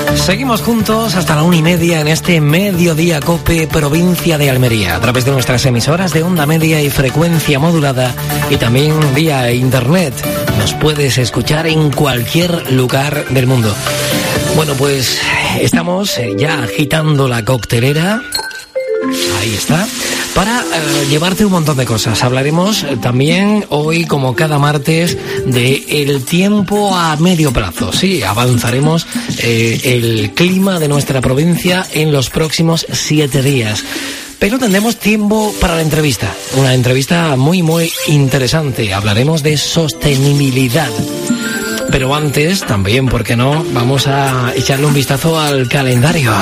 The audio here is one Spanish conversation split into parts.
Seguimos juntos hasta la 1:30 en este Mediodía Cope, provincia de Almería, a través de nuestras emisoras de onda media y frecuencia modulada, y también vía internet. Nos puedes escuchar en cualquier lugar del mundo. Bueno, pues estamos ya agitando la coctelera. Ahí está. Para llevarte un montón de cosas. Hablaremos también hoy, como cada martes, de el tiempo a medio plazo. Sí, avanzaremos el clima de nuestra provincia en los próximos 7 días. Pero tendremos tiempo para la entrevista. Una entrevista muy, muy interesante. Hablaremos de sostenibilidad. Pero antes, también, ¿por qué no? Vamos a echarle un vistazo al calendario.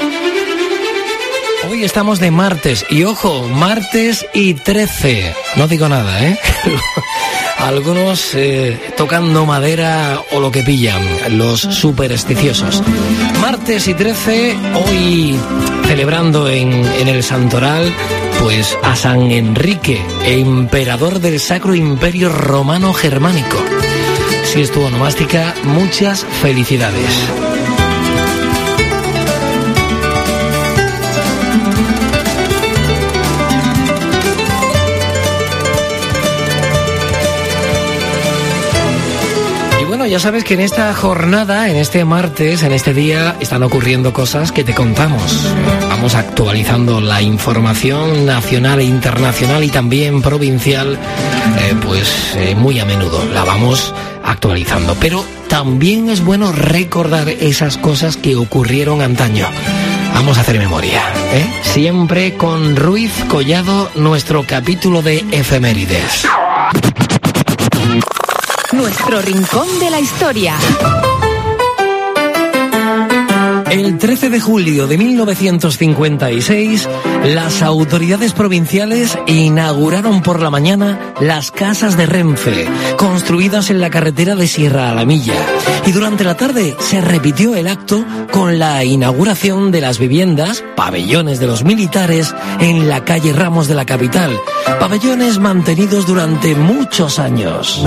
Hoy estamos de martes, y ojo, martes y 13. No digo nada, ¿eh? Algunos tocando madera o lo que pillan, los supersticiosos. Martes y 13, hoy celebrando en el Santoral, pues a San Enrique, emperador del Sacro Imperio Romano Germánico. Si es tu onomástica, muchas felicidades. Ya sabes que en esta jornada, en este martes, en este día, están ocurriendo cosas que te contamos. Vamos actualizando la información nacional e internacional y también provincial, muy a menudo la vamos actualizando. Pero también es bueno recordar esas cosas que ocurrieron antaño. Vamos a hacer memoria, ¿eh? Siempre con Ruiz Collado, nuestro capítulo de efemérides. Nuestro rincón de la historia. El 13 de julio de 1956, las autoridades provinciales inauguraron por la mañana las casas de Renfe, construidas en la carretera de Sierra a la Milla. Y durante la tarde se repitió el acto con la inauguración de las viviendas, pabellones de los militares, en la calle Ramos de la capital. Pabellones mantenidos durante muchos años.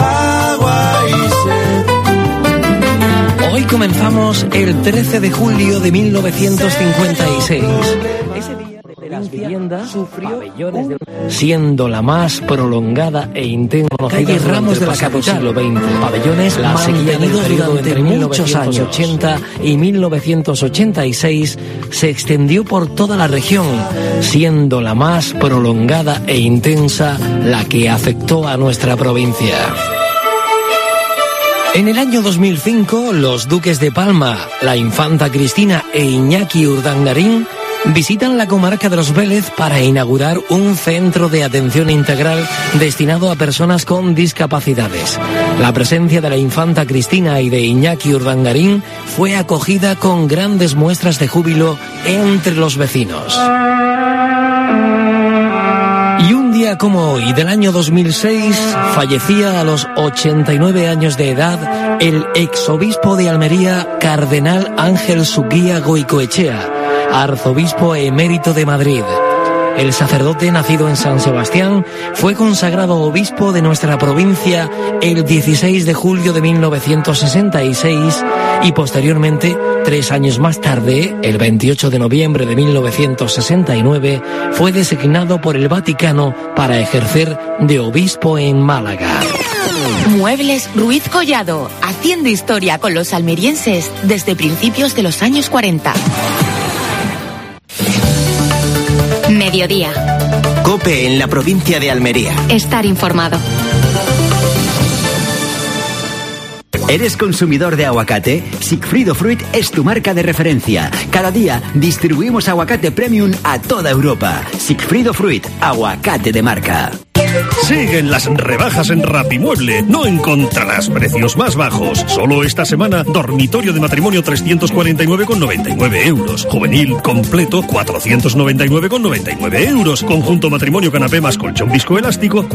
Hoy comenzamos el 13 de julio de 1956. Ese día de las viviendas sufrió pabellones siendo la más prolongada e intensa calle Ramos de la capital siglo XX. Pabellones mantenidos durante muchos años. 1980 y 1986 se extendió por toda la región, siendo la más prolongada e intensa la que afectó a nuestra provincia. En el año 2005, los duques de Palma, la infanta Cristina e Iñaki Urdangarín visitan la comarca de Los Vélez para inaugurar un centro de atención integral destinado a personas con discapacidades. La presencia de la infanta Cristina y de Iñaki Urdangarín fue acogida con grandes muestras de júbilo entre los vecinos. Y un día como hoy, del año 2006, fallecía a los 89 años de edad el exobispo de Almería, cardenal Ángel Suguía Goicoechea, arzobispo emérito de Madrid. El sacerdote, nacido en San Sebastián, fue consagrado obispo de nuestra provincia el 16 de julio de 1966 y posteriormente, 3 años más tarde, el 28 de noviembre de 1969, fue designado por el Vaticano para ejercer de obispo en Málaga. Muebles Ruiz Collado, haciendo historia con los almerienses desde principios de los años 40. Mediodía. COPE en la provincia de Almería. Estar informado. ¿Eres consumidor de aguacate? Sigfrido Fruit es tu marca de referencia. Cada día distribuimos aguacate premium a toda Europa. Sigfrido Fruit, aguacate de marca. Siguen las rebajas en Rapimueble. No encontrarás precios más bajos. Solo esta semana, dormitorio de matrimonio 349,99 euros. Juvenil completo 499,99 euros. Conjunto matrimonio canapé más colchón viscoelástico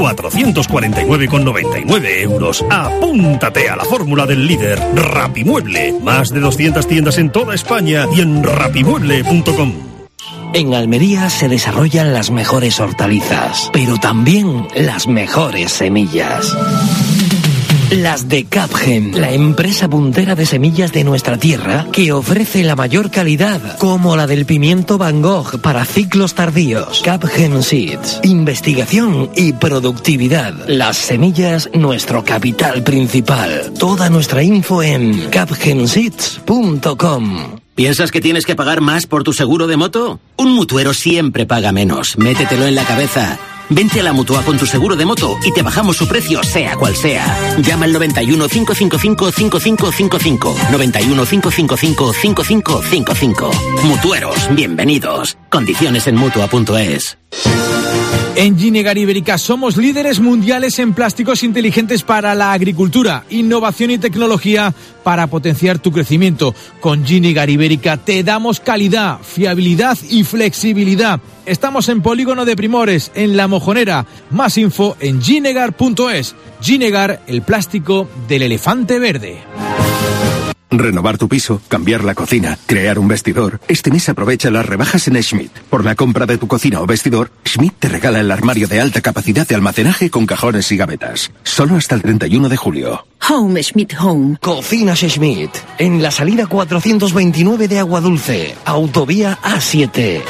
449,99 euros. Apúntate a la fórmula del líder Rapimueble. Más de 200 tiendas en toda España y en rapimueble.com. En Almería se desarrollan las mejores hortalizas, pero también las mejores semillas. Las de Capgen, la empresa puntera de semillas de nuestra tierra que ofrece la mayor calidad, como la del pimiento Van Gogh para ciclos tardíos. Capgen Seeds, investigación y productividad. Las semillas, nuestro capital principal. Toda nuestra info en capgenseeds.com. ¿Piensas que tienes que pagar más por tu seguro de moto? Un mutuero siempre paga menos. Métetelo en la cabeza. Vente a la Mutua con tu seguro de moto y te bajamos su precio, sea cual sea. Llama al 91 555 5555. 91 555 5555. Mutueros, bienvenidos. Condiciones en Mutua.es. En Ginegar Ibérica somos líderes mundiales en plásticos inteligentes para la agricultura, innovación y tecnología para potenciar tu crecimiento. Con Ginegar Ibérica te damos calidad, fiabilidad y flexibilidad. Estamos en Polígono de Primores, en La Mojonera. Más info en ginegar.es. Ginegar, el plástico del elefante verde. Renovar tu piso, cambiar la cocina, crear un vestidor. Este mes aprovecha las rebajas en Schmidt. Por la compra de tu cocina o vestidor, Schmidt te regala el armario de alta capacidad de almacenaje con cajones y gavetas. Solo hasta el 31 de julio. Home Schmidt Home. Cocinas Schmidt, en la salida 429 de Agua Dulce, autovía A7.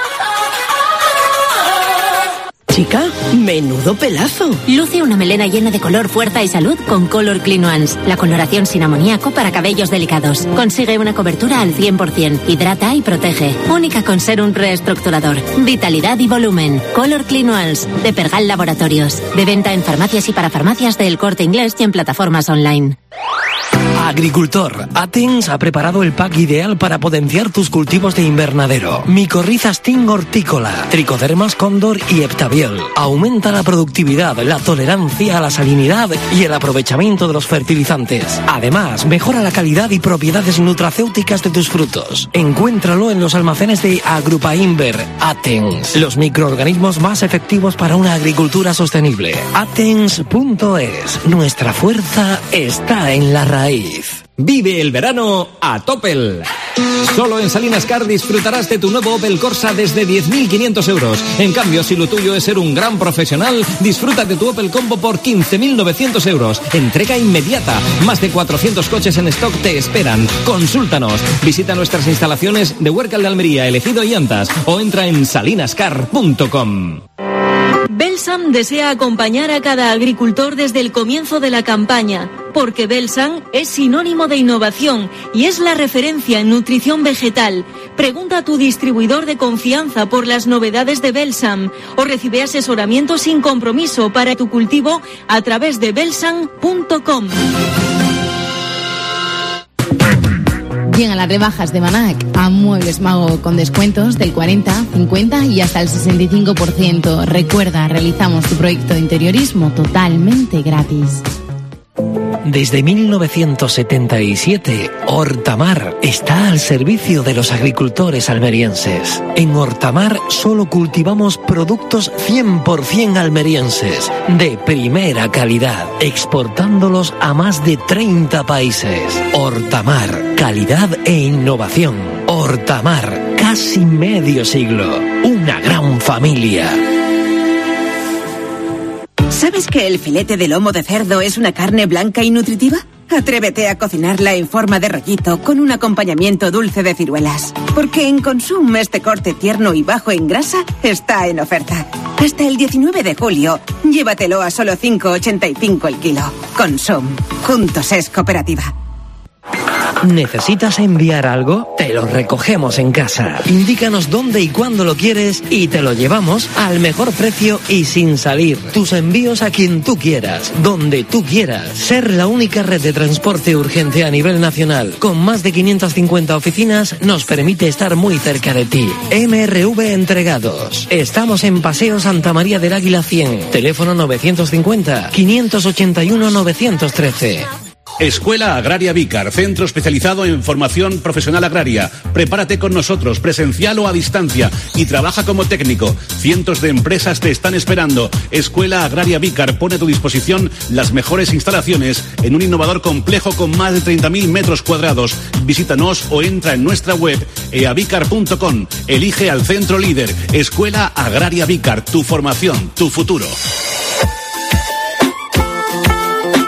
Chica, menudo pelazo. Luce una melena llena de color, fuerza y salud con Color Clean Ones. La coloración sin amoníaco para cabellos delicados. Consigue una cobertura al 100%. Hidrata y protege. Única con serum reestructurador. Vitalidad y volumen. Color Clean Ones. De Pergal Laboratorios. De venta en farmacias y parafarmacias de El Corte Inglés y en plataformas online. Agricultor, Athens ha preparado el pack ideal para potenciar tus cultivos de invernadero. Micorrizas Ting hortícola, Tricodermas cóndor y Heptabiel. Aumenta la productividad, la tolerancia a la salinidad y el aprovechamiento de los fertilizantes. Además, mejora la calidad y propiedades nutracéuticas de tus frutos. Encuéntralo en los almacenes de Agrupainver. Athens, los microorganismos más efectivos para una agricultura sostenible. Athens.es. Nuestra fuerza está en la raíz. Vive el verano a Topel. Solo en Salinas Car disfrutarás de tu nuevo Opel Corsa desde 10.500 euros. En cambio, si lo tuyo es ser un gran profesional, disfruta de tu Opel Combo por 15.900 euros. Entrega inmediata. Más de 400 coches en stock te esperan. Consúltanos. Visita nuestras instalaciones de Huércal de Almería, Elegido y Antas o entra en salinascar.com. Belsam desea acompañar a cada agricultor desde el comienzo de la campaña, porque Belsam es sinónimo de innovación y es la referencia en nutrición vegetal. Pregunta a tu distribuidor de confianza por las novedades de Belsam o recibe asesoramiento sin compromiso para tu cultivo a través de belsam.com. Llegan las rebajas de Manac a Muebles Mago con descuentos del 40, 50 y hasta el 65%. Recuerda, realizamos tu proyecto de interiorismo totalmente gratis. Desde 1977, Hortamar está al servicio de los agricultores almerienses. En Hortamar solo cultivamos productos 100% almerienses, de primera calidad, exportándolos a más de 30 países. Hortamar, calidad e innovación. Hortamar, casi medio siglo. Una gran familia. ¿Sabes que el filete de lomo de cerdo es una carne blanca y nutritiva? Atrévete a cocinarla en forma de rollito con un acompañamiento dulce de ciruelas. Porque en Consum este corte tierno y bajo en grasa está en oferta. Hasta el 19 de julio, llévatelo a solo 5,85 el kilo. Consum. Juntos es cooperativa. ¿Necesitas enviar algo? Te lo recogemos en casa. Indícanos dónde y cuándo lo quieres y te lo llevamos al mejor precio y sin salir. Tus envíos a quien tú quieras, donde tú quieras. Ser la única red de transporte urgente a nivel nacional, con más de 550 oficinas, nos permite estar muy cerca de ti. MRV Entregados. Estamos en Paseo Santa María del Águila 100. Teléfono 950 581 913. Escuela Agraria Vícar, centro especializado en formación profesional agraria. Prepárate con nosotros, presencial o a distancia, y trabaja como técnico. Cientos de empresas te están esperando. Escuela Agraria Vícar pone a tu disposición las mejores instalaciones en un innovador complejo con más de 30.000 metros cuadrados. Visítanos o entra en nuestra web eavicar.com. Elige al centro líder. Escuela Agraria Vícar, tu formación, tu futuro.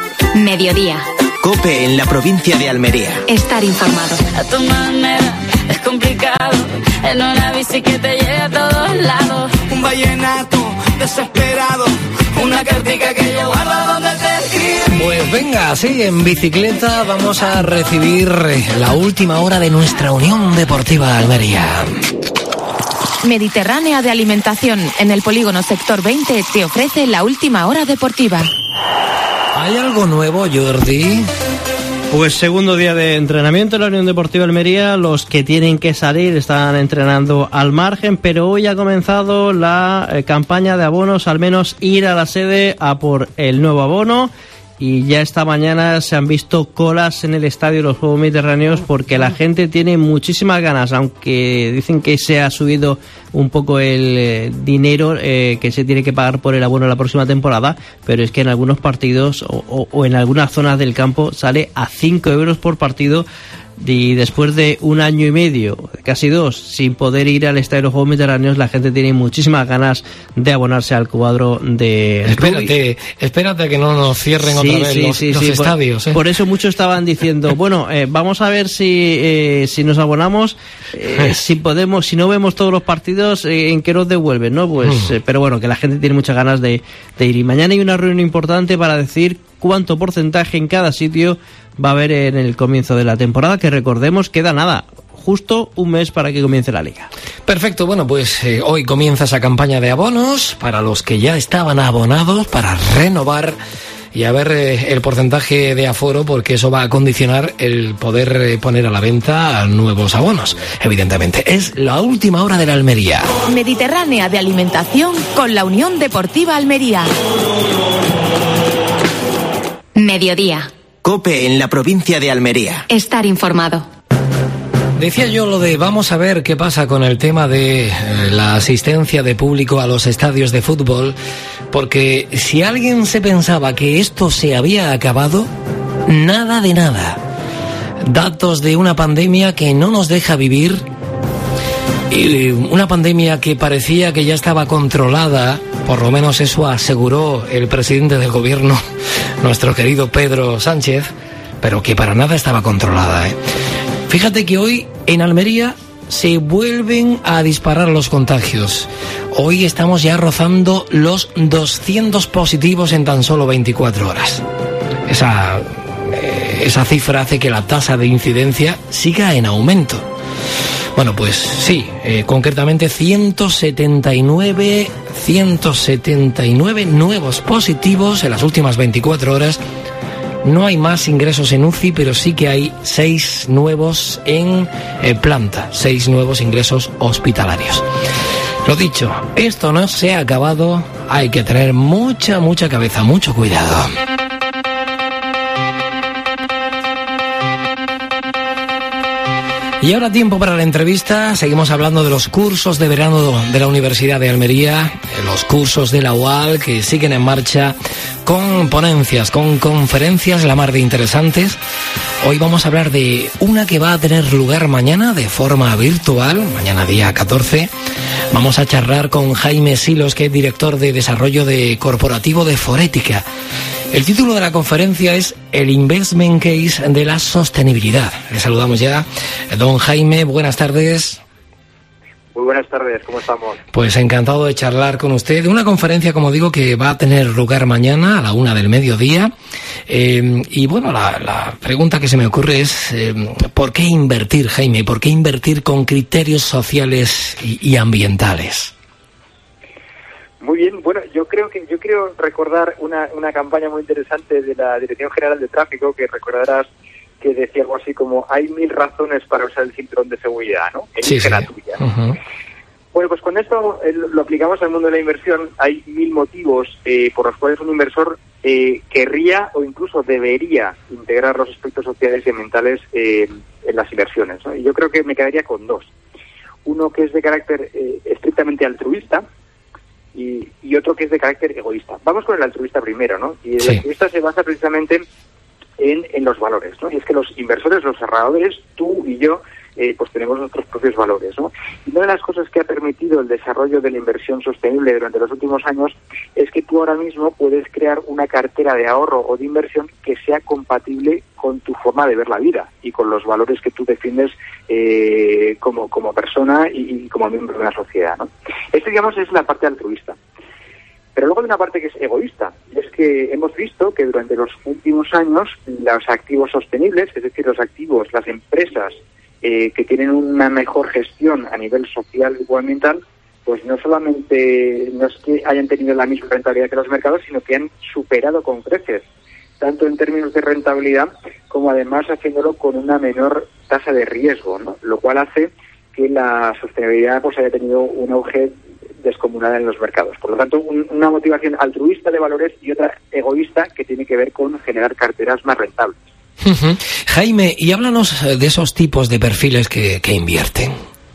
Mediodía. COPE en la provincia de Almería. Estar informado. A tu manera es complicado. En una bici que te lleve a todos lados. Un vallenato desesperado. Una cartica que yo guardo donde te escribí. Pues venga, sí, en bicicleta vamos a recibir la última hora de nuestra Unión Deportiva Almería. Mediterránea de Alimentación, en el polígono Sector 20, te ofrece la última hora deportiva. ¿Hay algo nuevo, Jordi? Pues segundo día de entrenamiento en la Unión Deportiva Almería. Los que tienen que salir están entrenando al margen, pero hoy ha comenzado la campaña de abonos, al menos ir a la sede a por el nuevo abono. Y ya esta mañana se han visto colas en el estadio de los Juegos Mediterráneos porque la gente tiene muchísimas ganas, aunque dicen que se ha subido un poco el dinero que se tiene que pagar por el abono la próxima temporada, pero es que en algunos partidos o en algunas zonas del campo sale a 5 euros por partido. Y después de un año y medio, casi 2, sin poder ir al estadio de los Juegos Mediterráneos, la gente tiene muchísimas ganas de abonarse al cuadro de... Espérate que no nos cierren otra vez los estadios. Por eso muchos estaban diciendo, bueno, vamos a ver si nos abonamos, si podemos, si no vemos todos los partidos, en qué nos devuelven, ¿no? Pues, pero bueno, que la gente tiene muchas ganas de ir. Y mañana hay una reunión importante para decir cuánto porcentaje en cada sitio va a haber en el comienzo de la temporada, que recordemos queda nada, justo un mes para que comience la liga. Perfecto, bueno, pues hoy comienza esa campaña de abonos para los que ya estaban abonados, para renovar y a ver el porcentaje de aforo, porque eso va a condicionar el poder poner a la venta nuevos abonos. Evidentemente, es la última hora de la Almería. Mediterránea de Alimentación con la Unión Deportiva Almería. Mediodía. COPE en la provincia de Almería. Estar informado. Decía yo lo de vamos a ver qué pasa con el tema de la asistencia de público a los estadios de fútbol, porque si alguien se pensaba que esto se había acabado, nada de nada. Datos de una pandemia que no nos deja vivir, y una pandemia que parecía que ya estaba controlada, por lo menos eso aseguró el presidente del gobierno, nuestro querido Pedro Sánchez, pero que para nada estaba controlada, Fíjate que hoy en Almería se vuelven a disparar los contagios. Hoy estamos ya rozando los 200 positivos en tan solo 24 horas. Esa cifra hace que la tasa de incidencia siga en aumento. Bueno, pues sí, concretamente 179 nuevos positivos en las últimas 24 horas. No hay más ingresos en UCI, pero sí que hay 6 nuevos en planta, 6 nuevos ingresos hospitalarios. Lo dicho, esto no se ha acabado, hay que tener mucha cabeza, mucho cuidado. Y ahora tiempo para la entrevista. Seguimos hablando de los cursos de verano de la Universidad de Almería, los cursos de la UAL que siguen en marcha, con ponencias, con conferencias la mar de interesantes. Hoy vamos a hablar de una que va a tener lugar mañana de forma virtual, mañana día 14. Vamos a charlar con Jaime Silos, que es director de desarrollo corporativo de Forética. El título de la conferencia es El Investment Case de la Sostenibilidad. Le saludamos ya. Don Jaime, buenas tardes. Muy buenas tardes, ¿cómo estamos? Pues encantado de charlar con usted. Una conferencia, como digo, que va a tener lugar mañana a la 1:00 p.m. Y bueno, la pregunta que se me ocurre es ¿por qué invertir, Jaime? ¿Por qué invertir con criterios sociales y ambientales? Muy bien, bueno, yo quiero recordar una campaña muy interesante de la Dirección General de Tráfico, que recordarás que decía algo así como: hay 1000 razones para usar el cinturón de seguridad, ¿no? Elige la tuya. Uh-huh. Bueno, pues con esto lo aplicamos al mundo de la inversión. Hay 1000 motivos por los cuales un inversor querría o incluso debería integrar los aspectos sociales y ambientales en las inversiones, ¿no? Y yo creo que me quedaría con 2. Uno que es de carácter estrictamente altruista, y otro que es de carácter egoísta. Vamos con el altruista primero, ¿no? Y el altruista se basa precisamente en los valores, ¿no? Y es que los inversores, los ahorradores, tú y yo, pues tenemos nuestros propios valores, ¿no? Y una de las cosas que ha permitido el desarrollo de la inversión sostenible durante los últimos años es que tú ahora mismo puedes crear una cartera de ahorro o de inversión que sea compatible con tu forma de ver la vida y con los valores que tú defiendes como persona y como miembro de una sociedad, ¿no? Esto, digamos, es la parte altruista. Pero luego hay una parte que es egoísta, y es que hemos visto que durante los últimos años los activos sostenibles, es decir, los activos, las empresas que tienen una mejor gestión a nivel social y ambiental, pues no solamente no es que hayan tenido la misma rentabilidad que los mercados, sino que han superado con creces, tanto en términos de rentabilidad como además haciéndolo con una menor tasa de riesgo, ¿no? Lo cual hace que la sostenibilidad pues haya tenido un auge descomunal en los mercados. Por lo tanto, una motivación altruista de valores y otra egoísta que tiene que ver con generar carteras más rentables. Jaime, y háblanos de esos tipos de perfiles que invierten.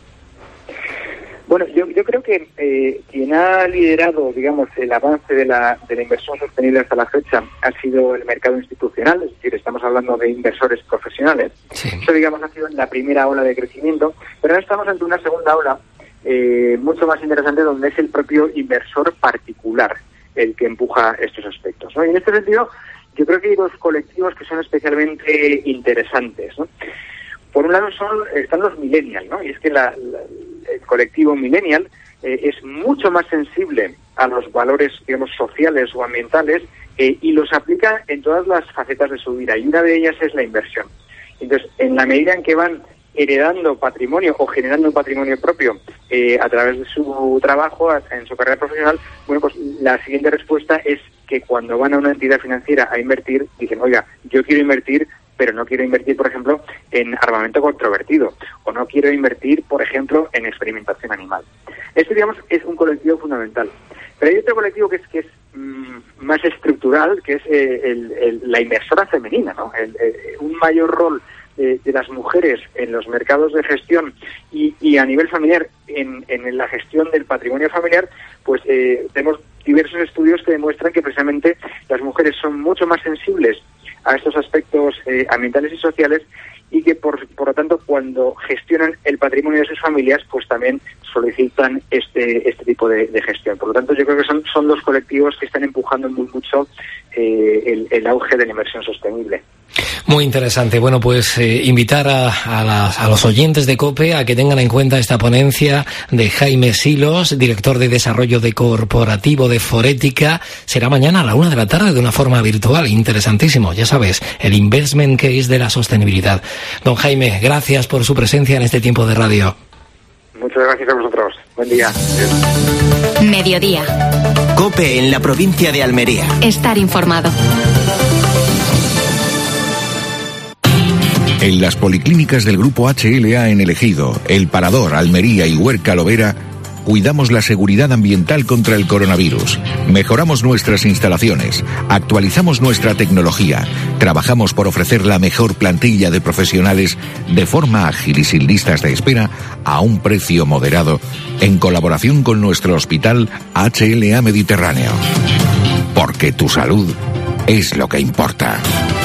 Bueno, yo creo que quien ha liderado, digamos, el avance de la inversión sostenible hasta la fecha ha sido el mercado institucional, es decir, estamos hablando de inversores profesionales. Sí. Eso, digamos, ha sido la primera ola de crecimiento, pero ahora estamos ante una segunda ola mucho más interesante, donde es el propio inversor particular el que empuja estos aspectos, ¿no? Y en este sentido, yo creo que hay dos colectivos que son especialmente interesantes, ¿no? Por un lado están los millennials, ¿no? Y es que el colectivo millennial es mucho más sensible a los valores, digamos, sociales o ambientales y los aplica en todas las facetas de su vida, y una de ellas es la inversión. Entonces, en la medida en que van heredando patrimonio o generando un patrimonio propio a través de su trabajo, en su carrera profesional, bueno, pues la siguiente respuesta es que cuando van a una entidad financiera a invertir, dicen, oiga, yo quiero invertir, pero no quiero invertir, por ejemplo, en armamento controvertido, o no quiero invertir, por ejemplo, en experimentación animal. Este, digamos, es un colectivo fundamental. Pero hay otro colectivo que es más estructural, que es la inversora femenina, ¿no? Un mayor rol de las mujeres en los mercados de gestión y a nivel familiar en la gestión del patrimonio familiar, pues tenemos diversos estudios que demuestran que precisamente las mujeres son mucho más sensibles a estos aspectos ambientales y sociales, y que por lo tanto cuando gestionan el patrimonio de sus familias pues también solicitan este tipo de gestión. Por lo tanto, yo creo que son dos colectivos que están empujando muy mucho el auge de la inversión sostenible. Muy interesante. Bueno, pues invitar a los oyentes de COPE a que tengan en cuenta esta ponencia de Jaime Silos, director de Desarrollo de Corporativo de Forética. Será mañana a la 1 de la tarde de una forma virtual. Interesantísimo, ya sabes, el investment case de la sostenibilidad. Don Jaime, gracias por su presencia en este tiempo de radio. Muchas gracias a vosotros. Buen día. Mediodía. COPE en la provincia de Almería. Estar informado. En las policlínicas del Grupo HLA en El Ejido, El Parador, Almería y Huerca Lovera, cuidamos la seguridad ambiental contra el coronavirus. Mejoramos nuestras instalaciones, actualizamos nuestra tecnología, trabajamos por ofrecer la mejor plantilla de profesionales de forma ágil y sin listas de espera a un precio moderado, en colaboración con nuestro hospital HLA Mediterráneo. Porque tu salud es lo que importa.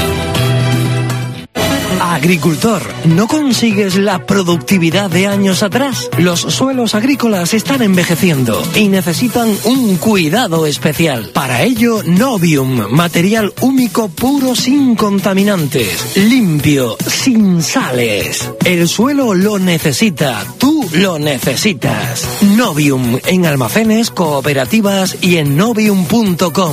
Agricultor, ¿no consigues la productividad de años atrás? Los suelos agrícolas están envejeciendo y necesitan un cuidado especial. Para ello, Novium, material húmico puro sin contaminantes, limpio, sin sales. El suelo lo necesita, tú lo necesitas. Novium, en almacenes, cooperativas y en novium.com.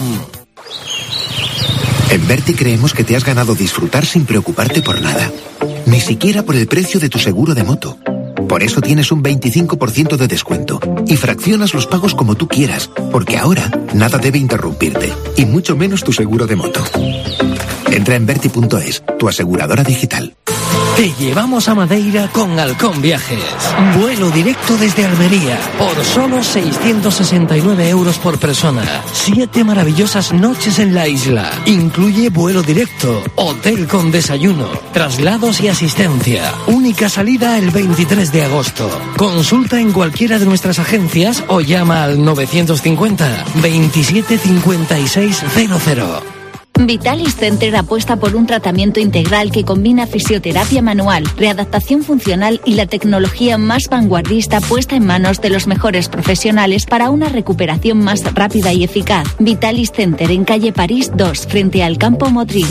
En Verti creemos que te has ganado disfrutar sin preocuparte por nada. Ni siquiera por el precio de tu seguro de moto. Por eso tienes un 25% de descuento y fraccionas los pagos como tú quieras, porque ahora nada debe interrumpirte, y mucho menos tu seguro de moto. Entra en Verti.es, tu aseguradora digital. Te llevamos a Madeira con Halcón Viajes. Vuelo directo desde Almería por solo 669 euros por persona. 7 maravillosas noches en la isla. Incluye vuelo directo, hotel con desayuno, traslados y asistencia. Única salida el 23 de agosto. Consulta en cualquiera de nuestras agencias o llama al 950 27 56 00. Vitalis Center apuesta por un tratamiento integral que combina fisioterapia manual, readaptación funcional y la tecnología más vanguardista puesta en manos de los mejores profesionales para una recuperación más rápida y eficaz. Vitalis Center en calle París 2, frente al Campo Motril,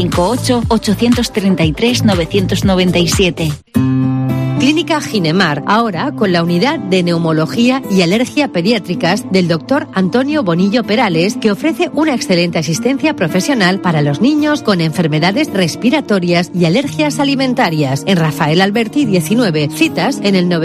958-833-997. Clínica Ginemar, ahora con la unidad de neumología y alergia pediátricas del doctor Antonio Bonillo Perales, que ofrece una excelente asistencia profesional para los niños con enfermedades respiratorias y alergias alimentarias. En Rafael Alberti 19, citas en el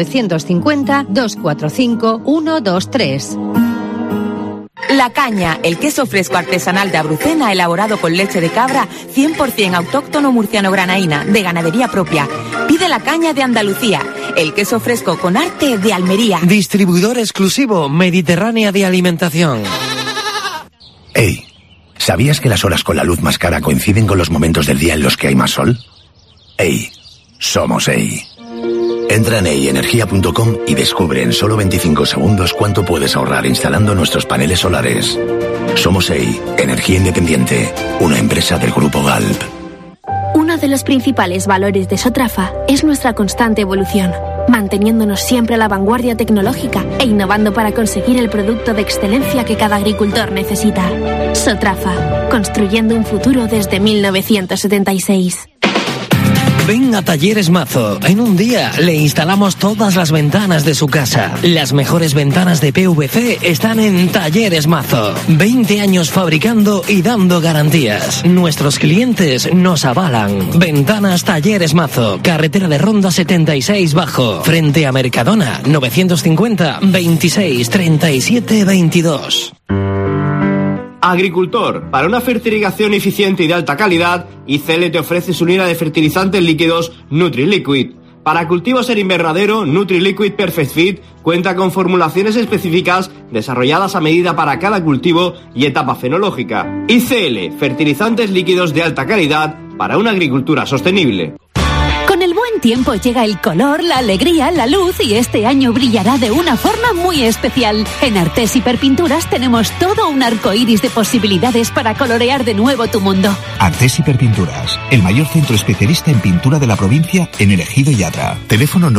950-245-123. La Caña, el queso fresco artesanal de Abrucena elaborado con leche de cabra 100% autóctono murciano-granaína, de ganadería propia. Pide La Caña de Andalucía, el queso fresco con arte de Almería. Distribuidor exclusivo Mediterránea de Alimentación. Hey, ¿sabías que las horas con la luz más cara coinciden con los momentos del día en los que hay más sol? Hey, somos EI. Entra en eienergia.com y descubre en solo 25 segundos cuánto puedes ahorrar instalando nuestros paneles solares. Somos EI, Energía Independiente, una empresa del Grupo Galp. Uno de los principales valores de Sotrafa es nuestra constante evolución, manteniéndonos siempre a la vanguardia tecnológica e innovando para conseguir el producto de excelencia que cada agricultor necesita. Sotrafa, construyendo un futuro desde 1976. Ven a Talleres Mazo. En un día le instalamos todas las ventanas de su casa. Las mejores ventanas de PVC están en Talleres Mazo. 20 años fabricando y dando garantías. Nuestros clientes nos avalan. Ventanas Talleres Mazo. Carretera de Ronda 76 Bajo. Frente a Mercadona. 950 26 37 22. Agricultor, para una fertilización eficiente y de alta calidad, ICL te ofrece su línea de fertilizantes líquidos NutriLiquid. Para cultivos en invernadero, NutriLiquid Perfect Fit cuenta con formulaciones específicas desarrolladas a medida para cada cultivo y etapa fenológica. ICL, fertilizantes líquidos de alta calidad para una agricultura sostenible. Con el buen tiempo llega el color, la alegría, la luz y este año brillará de una forma muy especial. En Artés Hiperpinturas tenemos todo un arcoíris de posibilidades para colorear de nuevo tu mundo. Artés Hiperpinturas, el mayor centro especialista en pintura de la provincia en el Ejido y Adra. Teléfono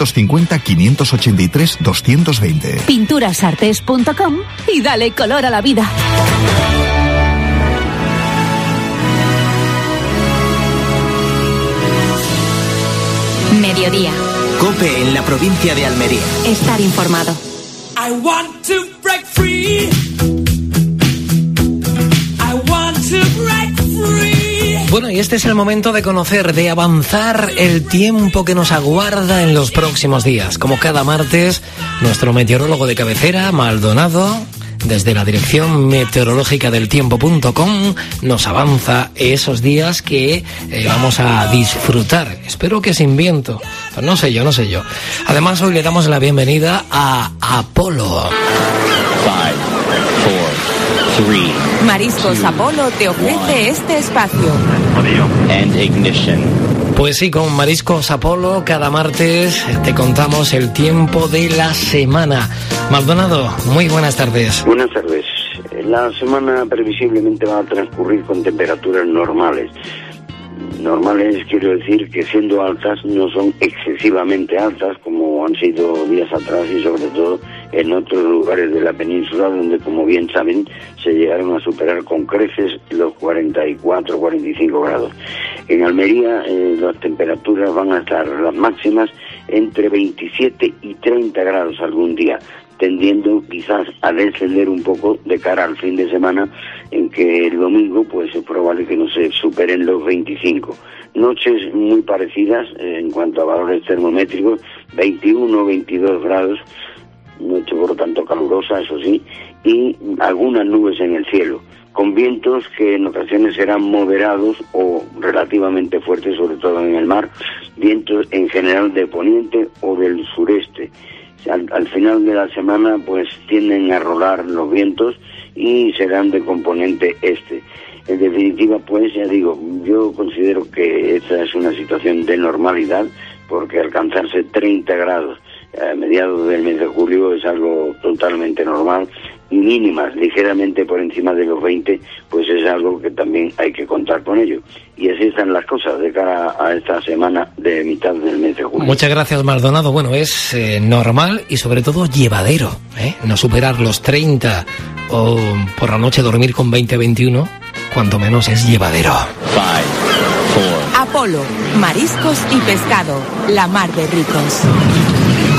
950-583-220. Pinturasartés.com y dale color a la vida. Mediodía. COPE en la provincia de Almería. Estar informado. I want to break free. I want to break free. Bueno, y este es el momento de conocer, de avanzar el tiempo que nos aguarda en los próximos días. Como cada martes, nuestro meteorólogo de cabecera, Maldonado, desde la dirección meteorológica del tiempo.com, nos avanza esos días que vamos a disfrutar. Espero que sin viento, pero no sé yo. Además, hoy le damos la bienvenida a Apolo. 5, 4, 3. Mariscos Apolo te ofrece este espacio. And ignition. Pues sí, con Mariscos Apolo cada martes te contamos el tiempo de la semana. Maldonado, muy buenas tardes. Buenas tardes. La semana previsiblemente va a transcurrir con temperaturas normales. Normales quiero decir que siendo altas no son excesivamente altas como han sido días atrás y sobre todo en otros lugares de la península donde, como bien saben, se llegaron a superar con creces los 44-45 grados. En Almería las temperaturas van a estar las máximas entre 27 y 30 grados algún día, tendiendo quizás a descender un poco de cara al fin de semana, en que el domingo pues es probable que no se superen los 25. Noches muy parecidas en cuanto a valores termométricos, 21-22 grados, noche por lo tanto calurosa, eso sí, y algunas nubes en el cielo, con vientos que en ocasiones serán moderados o relativamente fuertes, sobre todo en el mar, vientos en general de poniente o del sureste. Al final de la semana pues tienden a rolar los vientos y serán de componente este. En definitiva, pues ya digo, yo considero que esta es una situación de normalidad, porque alcanzarse 30 grados a mediados del mes de julio es algo totalmente normal mínimas, ligeramente por encima de los 20, pues es algo que también hay que contar con ello. Y así están las cosas de cara a esta semana de mitad del mes de julio. Muchas gracias, Maldonado. Bueno, es normal y sobre todo llevadero, no superar los 30 o por la noche dormir con 20-21, cuanto menos es llevadero. 5, 4. Apolo, mariscos y pescado, la mar de ricos.